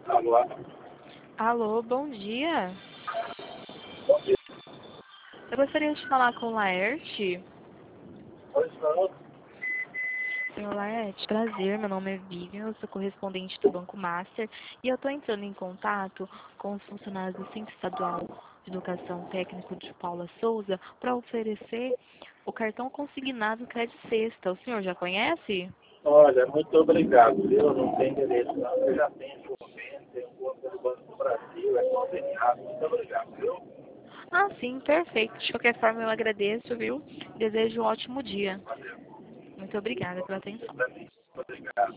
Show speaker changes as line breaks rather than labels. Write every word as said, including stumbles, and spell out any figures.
Alô?
Alô, bom dia.
Bom dia.
Eu gostaria de falar com o Laerte.
Pois não.
Senhor Laerte, prazer, meu nome é Vivian, eu sou correspondente do Banco Master e eu estou entrando em contato com os funcionários do Centro Estadual de Educação Técnico de Paula Souza para oferecer o cartão consignado Crédito Sexta. O senhor já conhece?
Olha, muito obrigado. Eu não tenho endereço, não. Eu já tenho documento, tenho conta do Banco do Brasil, é conveniado. Muito obrigado, viu?
Ah, sim, perfeito. De qualquer forma, eu agradeço, viu? Desejo um ótimo dia.
Valeu.
Muito obrigada pela atenção.
Pra mim, obrigado.